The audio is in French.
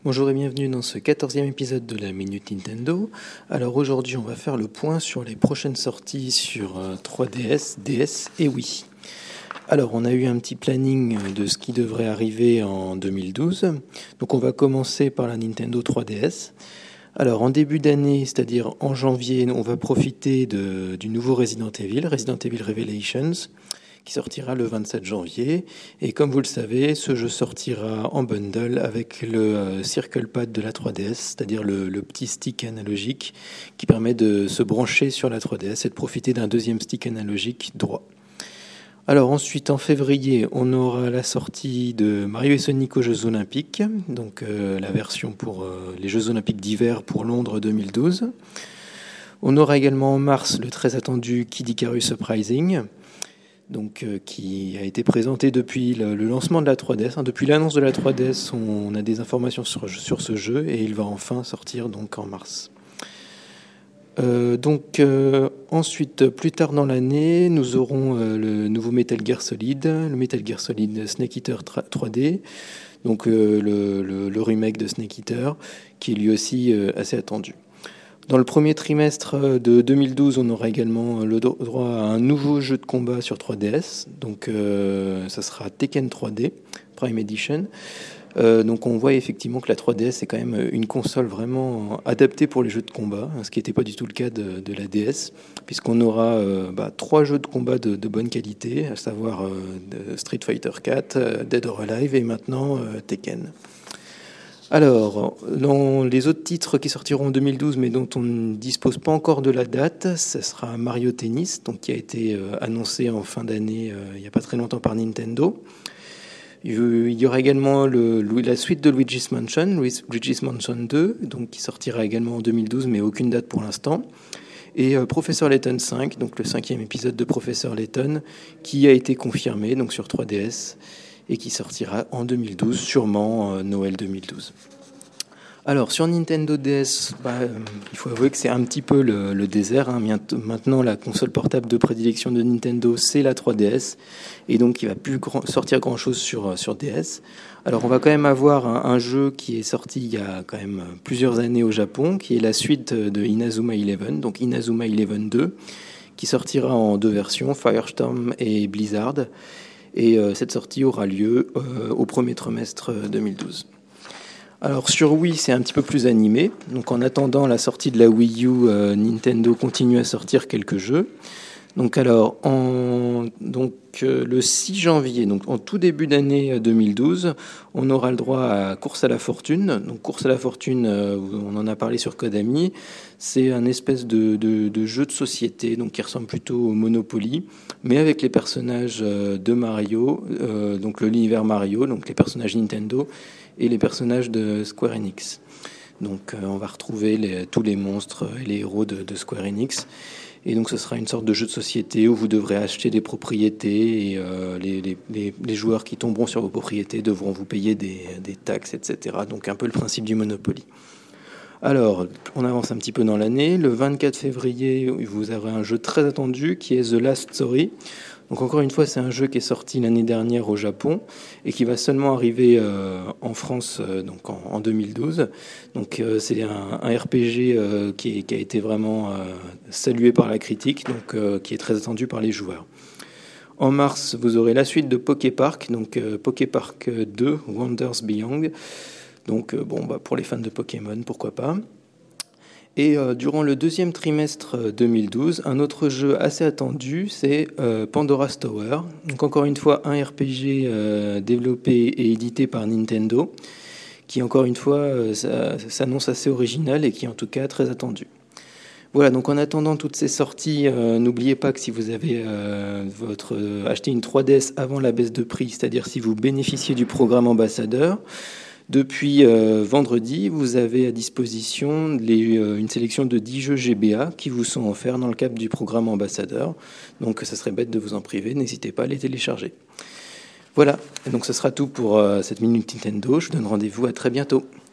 Bonjour et bienvenue dans ce 14e épisode de la Minute Nintendo. Alors aujourd'hui on va faire le point sur les prochaines sorties sur 3DS, DS et Wii. Alors on a eu un petit planning de ce qui devrait arriver en 2012. Donc on va commencer par la Nintendo 3DS. Alors en début d'année, c'est-à-dire en janvier, on va profiter du nouveau Resident Evil Revelations, qui sortira le 27 janvier. Et comme vous le savez, ce jeu sortira en bundle avec le Circle Pad de la 3DS, c'est-à-dire le petit stick analogique qui permet de se brancher sur la 3DS et de profiter d'un deuxième stick analogique droit. Alors ensuite, en février, on aura la sortie de Mario et Sonic aux Jeux Olympiques, donc la version pour les Jeux Olympiques d'hiver pour Londres 2012. On aura également en mars le très attendu Kid Icarus Uprising, donc, qui a été présenté depuis le lancement de la 3DS. Depuis l'annonce de la 3DS, on a des informations sur ce jeu et il va enfin sortir donc en mars. Ensuite, plus tard dans l'année, nous aurons le nouveau Metal Gear Solid, le Metal Gear Solid Snake Eater 3D, donc le remake de Snake Eater, qui est lui aussi assez attendu. Dans le premier trimestre de 2012, on aura également le droit à un nouveau jeu de combat sur 3DS. Donc, ça sera Tekken 3D, Prime Edition. Donc, on voit effectivement que la 3DS est quand même une console vraiment adaptée pour les jeux de combat, ce qui n'était pas du tout le cas de la DS, puisqu'on aura 3 jeux de combat de bonne qualité, à savoir Street Fighter 4, Dead or Alive et maintenant Tekken. Alors, dans les autres titres qui sortiront en 2012, mais dont on ne dispose pas encore de la date, ce sera Mario Tennis, donc qui a été annoncé en fin d'année, il n'y a pas très longtemps par Nintendo. Il y aura également la suite de Luigi's Mansion 2, donc qui sortira également en 2012, mais aucune date pour l'instant. Et Professor Layton 5, donc le 5e épisode de Professor Layton, qui a été confirmé donc sur 3DS. Et qui sortira en 2012, sûrement Noël 2012. Alors, sur Nintendo DS, il faut avouer que c'est un petit peu le désert. Maintenant, la console portable de prédilection de Nintendo, c'est la 3DS. Et donc, il ne va plus sortir grand-chose sur DS. Alors, on va quand même avoir un jeu qui est sorti il y a quand même plusieurs années au Japon, qui est la suite de Inazuma Eleven, donc Inazuma Eleven 2, qui sortira en 2 versions, Firestorm et Blizzard. Et cette sortie aura lieu au premier trimestre 2012. Alors sur Wii, c'est un petit peu plus animé. Donc en attendant la sortie de la Wii U, Nintendo continue à sortir quelques jeux. Donc alors, le 6 janvier, donc en tout début d'année 2012, on aura le droit à Course à la Fortune. Donc Course à la Fortune, on en a parlé sur Kodami, c'est un espèce de jeu de société, donc qui ressemble plutôt au Monopoly, mais avec les personnages de Mario, donc l'univers Mario, donc les personnages Nintendo et les personnages de Square Enix. Donc on va retrouver tous les monstres et les héros de Square Enix. Et donc ce sera une sorte de jeu de société où vous devrez acheter des propriétés et les joueurs qui tomberont sur vos propriétés devront vous payer des taxes, etc. Donc un peu le principe du Monopoly. Alors, on avance un petit peu dans l'année. Le 24 février, vous aurez un jeu très attendu qui est The Last Story. Donc encore une fois, c'est un jeu qui est sorti l'année dernière au Japon et qui va seulement arriver en France donc en 2012. Donc c'est un RPG qui a été vraiment salué par la critique, donc qui est très attendu par les joueurs. En mars, vous aurez la suite de Poké Park, donc Poké Park 2, Wonders Beyond. Donc pour les fans de Pokémon, pourquoi pas. Et durant le deuxième trimestre 2012, un autre jeu assez attendu, c'est Pandora's Tower. Donc encore une fois, un RPG développé et édité par Nintendo, qui encore une fois s'annonce assez original et qui est en tout cas très attendu. Voilà, donc en attendant toutes ces sorties, n'oubliez pas que si vous avez acheté une 3DS avant la baisse de prix, c'est-à-dire si vous bénéficiez du programme ambassadeur, depuis vendredi, vous avez à disposition une sélection de 10 jeux GBA qui vous sont offerts dans le cadre du programme ambassadeur. Donc ça serait bête de vous en priver, n'hésitez pas à les télécharger. Voilà, et donc ce sera tout pour cette Minute Nintendo. Je vous donne rendez-vous à très bientôt.